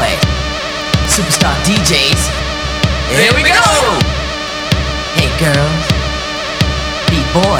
boy, Superstar DJs. Here we go! Hey girls, B-boy.